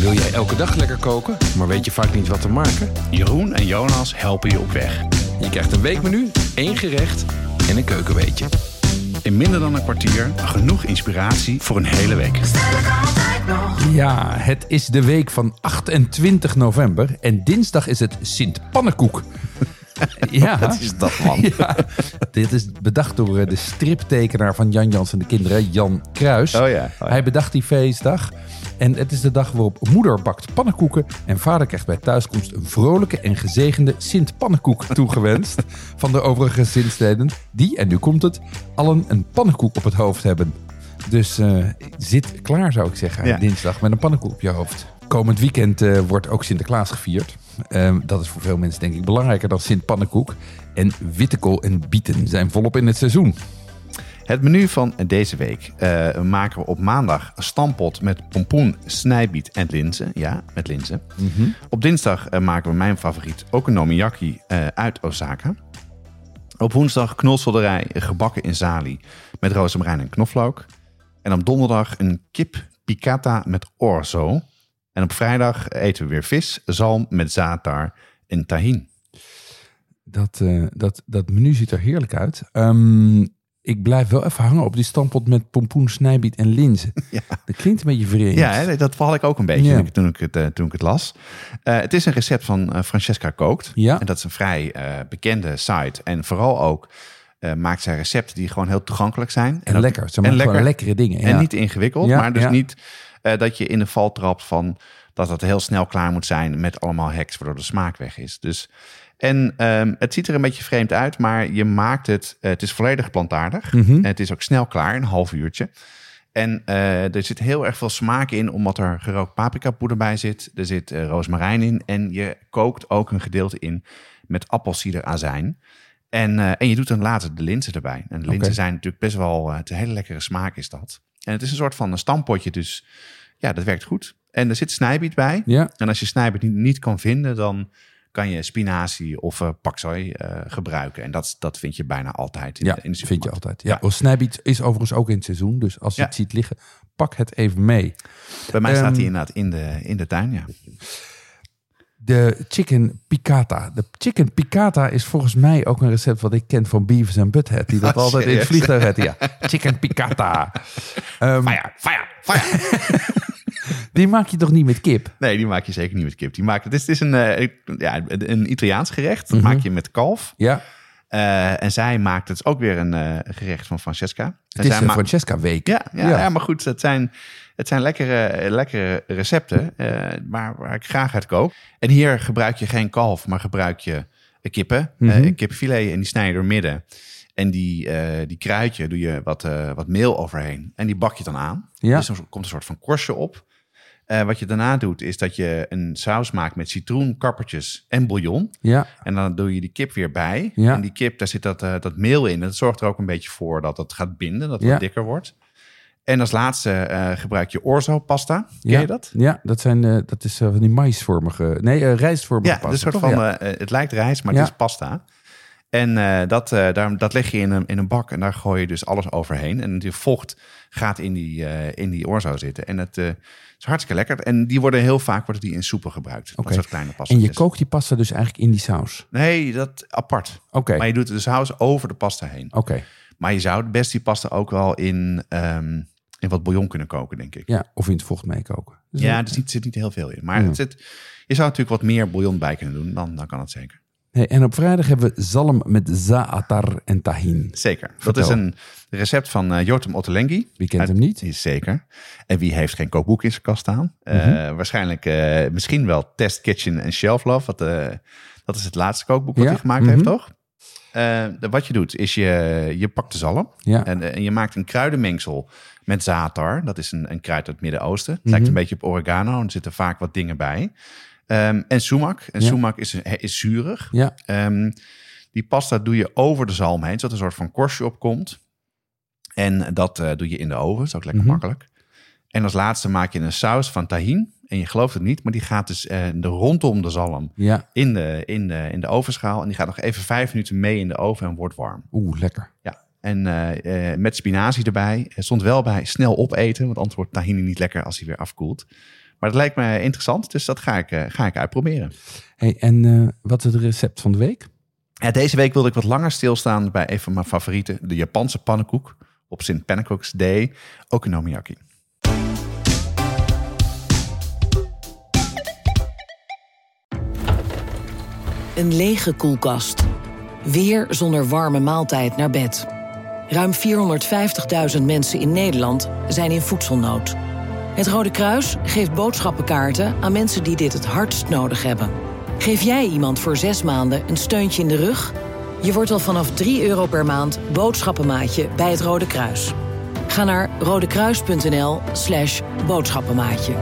Wil jij elke dag lekker koken, maar weet je vaak niet wat te maken? Jeroen en Jonas helpen je op weg. Je krijgt een weekmenu, 1 gerecht en een keukenweetje. In minder dan een kwartier genoeg inspiratie voor een hele week. Ja, het is de week van 28 november en dinsdag is het Sint-Pannenkoek. Ja, Wat is dat, man? Ja, dit is bedacht door de striptekenaar van Jan Jans en de kinderen, Jan Kruis. Oh ja. Hij bedacht die feestdag. En het is de dag waarop moeder bakt pannenkoeken en vader krijgt bij thuiskomst een vrolijke en gezegende Sint-Pannenkoek toegewenst van de overige zinsneden die, en nu komt het, allen een pannenkoek op het hoofd hebben. Dus zit klaar, zou ik zeggen, dinsdag met een pannenkoek op je hoofd. Komend weekend wordt ook Sinterklaas gevierd. Dat is voor veel mensen denk ik belangrijker dan Sint-Pannenkoek. En wittekool en bieten zijn volop in het seizoen. Het menu van deze week maken we op maandag een stampot met pompoen, snijbiet en linzen. Ja, met linzen. Mm-hmm. Op dinsdag maken we mijn favoriet okonomiyaki uit Osaka. Op woensdag knolselderij gebakken in zali met rozemarijn en knoflook. En op donderdag een kip piccata met orzo. En op vrijdag eten we weer vis, zalm met zaatar en tahin. Dat menu ziet er heerlijk uit. Ik blijf wel even hangen op die stampot met pompoen, snijbiet en linzen. Ja. Dat klinkt een beetje vreemd. Ja, dat val ik ook een beetje toen ik het las. Het is een recept van Francesca Kookt. Ja. En dat is een vrij bekende site. En vooral ook maakt zij recepten die gewoon heel toegankelijk zijn. En lekker. Ze maken gewoon lekkere dingen. En niet ingewikkeld, maar dus niet dat je in de val trapt van dat het heel snel klaar moet zijn met allemaal hacks, waardoor de smaak weg is. Dus... En het ziet er een beetje vreemd uit, maar je maakt het... het is volledig plantaardig. Mm-hmm. En het is ook snel klaar, een half uurtje. En er zit heel erg veel smaak in, omdat er gerookt paprikapoeder bij zit. Er zit rozemarijn in. En je kookt ook een gedeelte in met appelsiederazijn. En je doet dan later de linzen erbij. En de linzen zijn natuurlijk best wel... het een hele lekkere smaak is dat. En het is een soort van een stampotje, dus ja, dat werkt goed. En er zit snijbiet bij. Ja. En als je snijbiet niet kan vinden, dan... kan je spinazie of paksoi gebruiken. En dat vind je bijna altijd in de supermarkt. Vind je altijd. Ja. Snijbiet is overigens ook in het seizoen. Dus als je het ziet liggen, pak het even mee. Bij mij staat hij inderdaad in de tuin, ja. De chicken piccata. De chicken piccata is volgens mij ook een recept wat ik ken van Beavis en Butthead. Die dat altijd in het vliegtuig had. Ja, chicken piccata. Fire. Die maak je toch niet met kip? Nee, die maak je zeker niet met kip. Het is een Italiaans gerecht. Dat maak je met kalf. Ja. En zij maakt het ook weer een gerecht van Francesca. Het is een Francesca-week. Ja, maar goed, het zijn lekkere recepten waar ik graag uit kook. En hier gebruik je geen kalf, maar gebruik je kippen. Kipfilet en die snij je door midden. En die kruid je, doe je wat meel overheen. En die bak je dan aan. Ja. Dus er komt een soort van korstje op. Wat je daarna doet, is dat je een saus maakt met citroen, kappertjes en bouillon. Ja. En dan doe je die kip weer bij. Ja. En die kip, daar zit dat meel in. En dat zorgt er ook een beetje voor dat het gaat binden, dat het wat dikker wordt. En als laatste gebruik je orzo pasta. Ken je dat? Ja, dat is van die maïsvormige... Nee, rijstvormige pasta. Ja, een soort van, het lijkt rijst, maar het is pasta. En dat leg je in een bak en daar gooi je dus alles overheen. En de vocht gaat in die orzo zitten. En het is hartstikke lekker. En die worden heel vaak in soepen gebruikt. Dat soort kleine pasta. En je kookt die pasta dus eigenlijk in die saus? Nee, dat apart. Oké. Maar je doet de saus over de pasta heen. Oké. Maar je zou het best die pasta ook wel in wat bouillon kunnen koken, denk ik. Ja, of in het vocht meekoken. Dus er zit niet heel veel in. Maar je zou natuurlijk wat meer bouillon bij kunnen doen. Dan kan het zeker. Hey, en op vrijdag hebben we zalm met zaatar en tahin. Zeker. Dat is een recept van Jotam Ottolenghi. Wie kent hem niet? Zeker. En wie heeft geen kookboek in zijn kast staan? Waarschijnlijk misschien wel Test Kitchen en Shelf Love. Dat is het laatste kookboek wat hij gemaakt heeft, toch? Wat je doet, is je pakt de zalm. Ja. En je maakt een kruidenmengsel met zaatar. Dat is een kruid uit het Midden-Oosten. Het lijkt een beetje op oregano. En er zitten vaak wat dingen bij. En sumac. En sumac is zuurig. Ja. Die pasta doe je over de zalm heen, zodat er een soort van korstje op komt. En dat doe je in de oven. Dat is ook lekker makkelijk. En als laatste maak je een saus van tahin. En je gelooft het niet, maar die gaat dus rondom de zalm in de ovenschaal. En die gaat nog even 5 minuten mee in de oven en wordt warm. Lekker. Ja. En met spinazie erbij. Er stond wel bij snel opeten. Want anders wordt tahini niet lekker als hij weer afkoelt. Maar dat lijkt me interessant. Dus dat ga ik uitproberen. Hey, en wat is het recept van de week? Ja, deze week wilde ik wat langer stilstaan bij een van mijn favorieten. De Japanse pannenkoek. Op St. Pancakes Day. Okonomiyaki. Een lege koelkast. Weer zonder warme maaltijd naar bed. Ruim 450.000 mensen in Nederland zijn in voedselnood. Het Rode Kruis geeft boodschappenkaarten aan mensen die dit het hardst nodig hebben. Geef jij iemand voor 6 maanden een steuntje in de rug? Je wordt al vanaf €3 per maand boodschappenmaatje bij het Rode Kruis. Ga naar rodekruis.nl/boodschappenmaatje.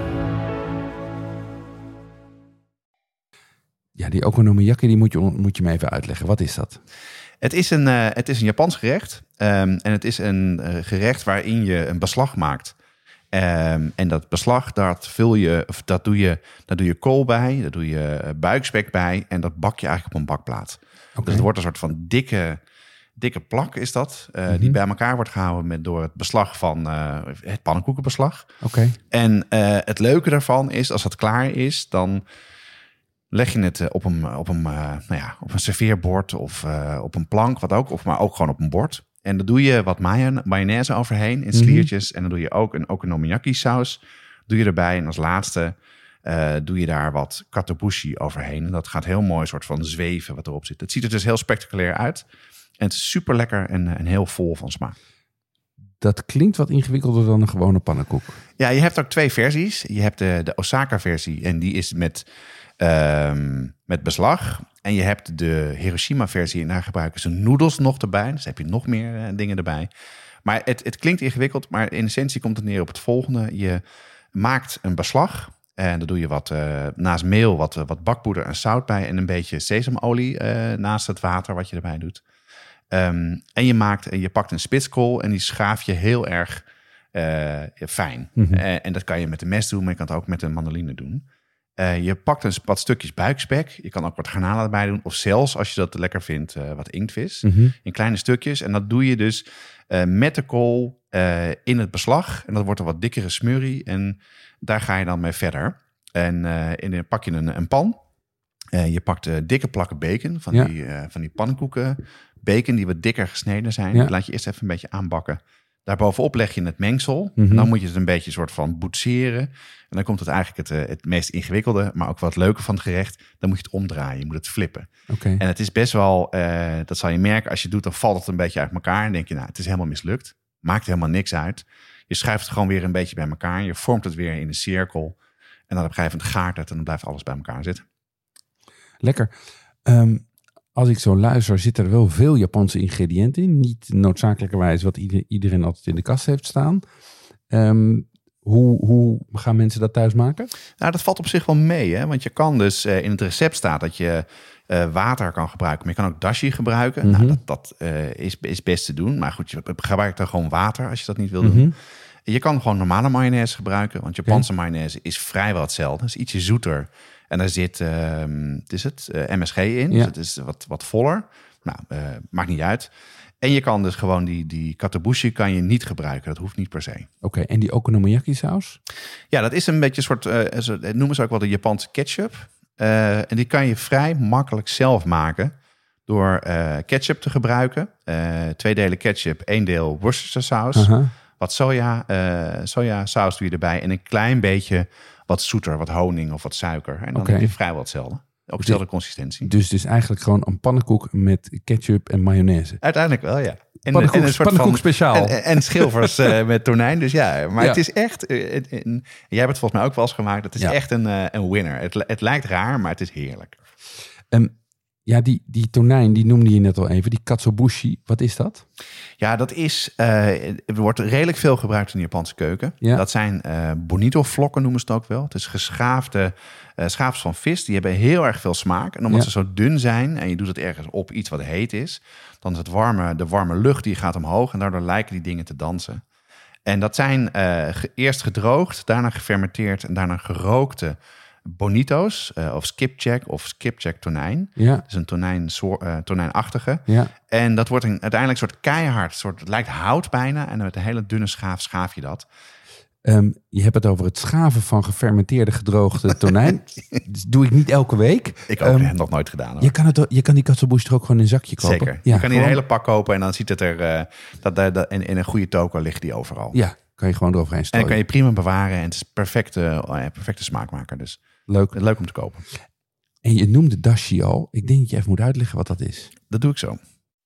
Ja, die okonomiyaki die moet je me even uitleggen. Wat is dat? Het is een Japans gerecht. En het is een gerecht waarin je een beslag maakt. En dat beslag, daar doe je kool bij, daar doe je buikspek bij. En dat bak je eigenlijk op een bakplaat. Okay. Dus het wordt een soort van dikke plak is dat. Die bij elkaar wordt gehouden door het beslag van het pannenkoekenbeslag. Okay. En het leuke daarvan is, als het klaar is, dan leg je het op een serveerbord of op een plank, wat ook, maar ook gewoon op een bord. En dan doe je wat mayonaise overheen in sliertjes. En dan doe je ook een okonomiyaki saus. Doe je erbij. En als laatste doe je daar wat katsuobushi overheen. En dat gaat heel mooi soort van zweven wat erop zit. Het ziet er dus heel spectaculair uit. En het is super lekker en heel vol van smaak. Dat klinkt wat ingewikkelder dan een gewone pannenkoek. Ja, je hebt ook 2 versies. Je hebt de Osaka-versie en die is met beslag. En je hebt de Hiroshima-versie en daar gebruiken ze noedels nog erbij. Dus heb je nog meer dingen erbij. Maar het klinkt ingewikkeld, maar in essentie komt het neer op het volgende. Je maakt een beslag en dan doe je naast meel wat bakpoeder en zout bij en een beetje sesamolie naast het water wat je erbij doet. En je pakt een spitskool en die schaaf je heel erg fijn. Mm-hmm. En dat kan je met een mes doen, maar je kan het ook met een mandoline doen. Je pakt wat stukjes buikspek. Je kan ook wat garnalen erbij doen. Of zelfs, als je dat lekker vindt, wat inktvis. Mm-hmm. In kleine stukjes. En dat doe je dus met de kool in het beslag. En dat wordt een wat dikkere smurrie. En daar ga je dan mee verder. En dan pak je een pan. Je pakt dikke plakken bacon van die pannenkoeken. Bacon die wat dikker gesneden zijn. Ja. Die laat je eerst even een beetje aanbakken. Daarbovenop leg je het mengsel. Mm-hmm. En dan moet je het een beetje soort van boetseren. En dan komt het eigenlijk het meest ingewikkelde, maar ook wat leuke van het gerecht. Dan moet je het omdraaien, je moet het flippen. Okay. En het is best wel, dat zal je merken, als je het doet, dan valt het een beetje uit elkaar. En denk je, het is helemaal mislukt. Maakt helemaal niks uit. Je schuift het gewoon weer een beetje bij elkaar. Je vormt het weer in een cirkel. En dan op een gegeven moment gaart het en dan blijft alles bij elkaar zitten. Lekker. Als ik zo luister, zitten er wel veel Japanse ingrediënten in. Niet noodzakelijkerwijs wat iedereen altijd in de kast heeft staan. Hoe gaan mensen dat thuis maken? Nou, dat valt op zich wel mee. Hè? Want je kan dus, in het recept staat dat je water kan gebruiken. Maar je kan ook dashi gebruiken. Mm-hmm. Nou, dat is best te doen. Maar goed, je gebruikt dan gewoon water als je dat niet wil doen. Mm-hmm. Je kan gewoon normale mayonaise gebruiken. Want Japanse mayonaise is vrijwel hetzelfde. Het is ietsje zoeter. En daar zit MSG in. Ja. Dus het is wat voller. Nou, maakt niet uit. En je kan dus gewoon die katsuobushi kan je niet gebruiken. Dat hoeft niet per se. Oké, en die okonomiyaki saus? Ja, dat is een beetje een soort, noemen ze ook wel de Japanse ketchup. En die kan je vrij makkelijk zelf maken. Door ketchup te gebruiken. 2 delen ketchup, 1 deel Worcestershire saus. Uh-huh. Wat sojasaus doe je erbij. En een klein beetje wat zoeter, wat honing of wat suiker. En dan heb je vrijwel hetzelfde. Ook dezelfde consistentie. Dus eigenlijk gewoon een pannenkoek met ketchup en mayonaise. Uiteindelijk wel, ja. En een soort pannenkoek speciaal. En schilfers met tonijn. Dus ja, maar het is echt... jij hebt het volgens mij ook wel eens gemaakt. Het is echt een winner. Het lijkt raar, maar het is heerlijk. Ja, die tonijn, die noemde je net al even. Die katsuobushi, wat is dat? Ja, dat is... er wordt redelijk veel gebruikt in de Japanse keuken. Ja. Dat zijn bonito-vlokken, noemen ze het ook wel. Het is geschaafde schaafs van vis. Die hebben heel erg veel smaak. En omdat ze zo dun zijn en je doet het ergens op iets wat heet is... dan is de warme lucht die gaat omhoog... en daardoor lijken die dingen te dansen. En dat zijn eerst gedroogd, daarna gefermenteerd... en daarna gerookte bonito's of skipjack of skipjack tonijn. Ja. Dus een tonijnachtige. Ja. En dat wordt uiteindelijk een soort keihard, het lijkt hout bijna. En met een hele dunne schaaf je dat. Je hebt het over het schaven van gefermenteerde gedroogde tonijn. Dat doe ik niet elke week. Ik ook nog nooit gedaan. Hoor. Je kan die katsuobushi er ook gewoon in een zakje kopen. Zeker. Ja, je kan hier een hele pak kopen en dan ziet het er... in een goede toko ligt die overal. Ja, kan je gewoon eroverheen En strooien. dan kan je prima bewaren en het is perfecte smaakmaker. Dus leuk om te kopen. En je noemde dashi al. Ik denk dat je even moet uitleggen wat dat is. Dat doe ik zo.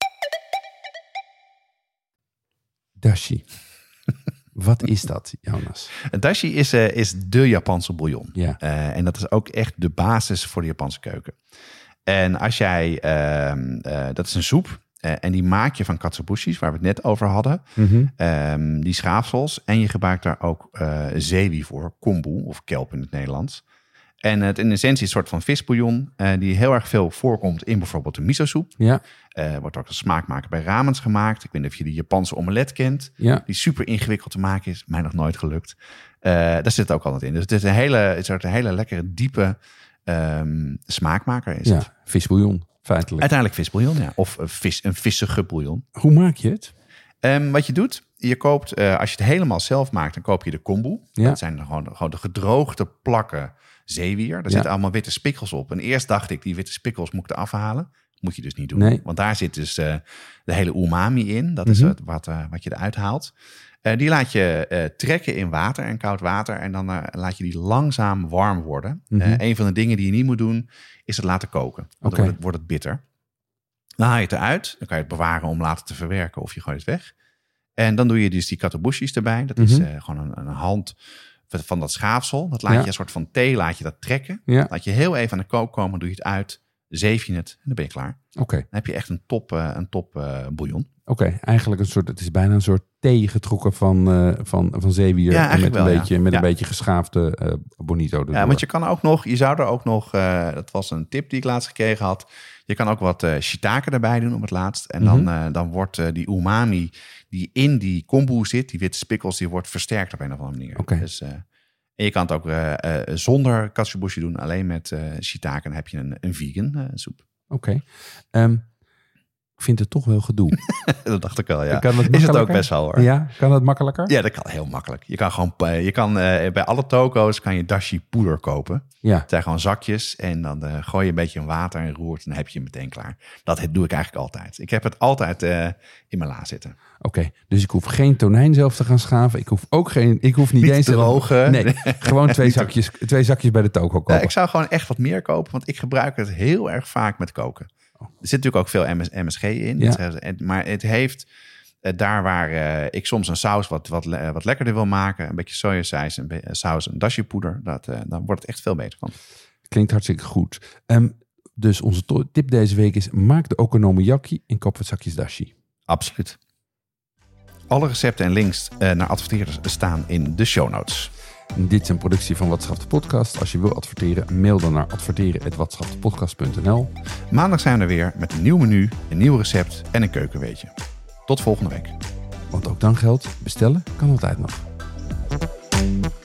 Dashi. Wat is dat, Jonas? Een dashi is de Japanse bouillon. Ja. En dat is ook echt de basis voor de Japanse keuken. En als jij... dat is een soep. En die maak je van katsuobushis, waar we het net over hadden. Mm-hmm. Die schaafsels. En je gebruikt daar ook zeewie voor. Kombu of kelp in het Nederlands. En het in essentie is een soort van visbouillon. Die heel erg veel voorkomt in bijvoorbeeld de miso-soep. Ja. Wordt ook als smaakmaker bij ramens gemaakt. Ik weet niet of je die Japanse omelet kent. Ja. Die super ingewikkeld te maken is. Mij nog nooit gelukt. Daar zit het ook altijd in. Dus het is een hele lekkere, diepe smaakmaker. Is het. Visbouillon, feitelijk. Uiteindelijk visbouillon, ja. Of een vissige bouillon. Hoe maak je het? Wat je doet, je koopt, als je het helemaal zelf maakt, dan koop je de kombu. Ja. Dat zijn gewoon de gedroogde plakken zeewier. Daar zitten allemaal witte spikkels op. En eerst dacht ik, die witte spikkels moet ik eraf halen. Moet je dus niet doen. Nee. Want daar zit dus de hele umami in. Dat is wat je eruit haalt. Die laat je trekken in water en koud water. En dan laat je die langzaam warm worden. Een van de dingen die je niet moet doen, is het laten koken. Want dan wordt het bitter. Dan haal je het eruit. Dan kan je het bewaren om later te verwerken of je gooit het weg. En dan doe je dus die katsuobushis erbij. Dat is gewoon een hand van dat schaafsel. Dat laat je een soort van thee, laat je dat trekken. Ja. Laat je heel even aan de kook komen, doe je het uit. Zeef je het en dan ben je klaar. Oké. Dan heb je echt een top bouillon. Oké, eigenlijk het is bijna een soort thee getrokken van zeewier. Ja, eigenlijk met wel, een beetje geschaafde bonito. Ja, want je zou er ook nog, dat was een tip die ik laatst gekregen had. Je kan ook wat shiitake erbij doen op het laatst. En dan wordt die umami die in die kombu zit, die witte spikkels, die wordt versterkt op een of andere manier. Okay. Dus, en je kan het ook zonder katsuobushi doen, alleen met shiitake. Dan heb je een vegan soep. Oké. Ik vind het toch wel gedoe. Dat dacht ik wel, ja. Is het ook best wel, hoor. Ja, kan het makkelijker? Ja, dat kan heel makkelijk. Je kan bij alle toko's kan je dashi poeder kopen. Ja. Het zijn gewoon zakjes en dan gooi je een beetje in water en roert en dan heb je hem meteen klaar. Dat doe ik eigenlijk altijd. Ik heb het altijd in mijn la zitten. Oké, dus ik hoef geen tonijn zelf te gaan schaven. Ik hoef niet eens te drogen. Nee, gewoon twee zakjes bij de toko kopen. Ik zou gewoon echt wat meer kopen, want ik gebruik het heel erg vaak met koken. Er zit natuurlijk ook veel MSG in. Ja. Maar het heeft daar waar ik soms een saus wat lekkerder wil maken. Een beetje sojasaus, een dashi poeder. Dan wordt het echt veel beter van. Klinkt hartstikke goed. Dus onze tip deze week is: maak de okonomiyaki en koop wat zakjes dashi. Absoluut. Alle recepten en links naar adverteerders staan in de show notes. Dit is een productie van Wat Schaft de Podcast. Als je wil adverteren, mail dan naar adverteren@watschaftdepodcast.nl. Maandag zijn we er weer met een nieuw menu, een nieuw recept en een keukenweetje. Tot volgende week. Want ook dan geldt, bestellen kan altijd nog.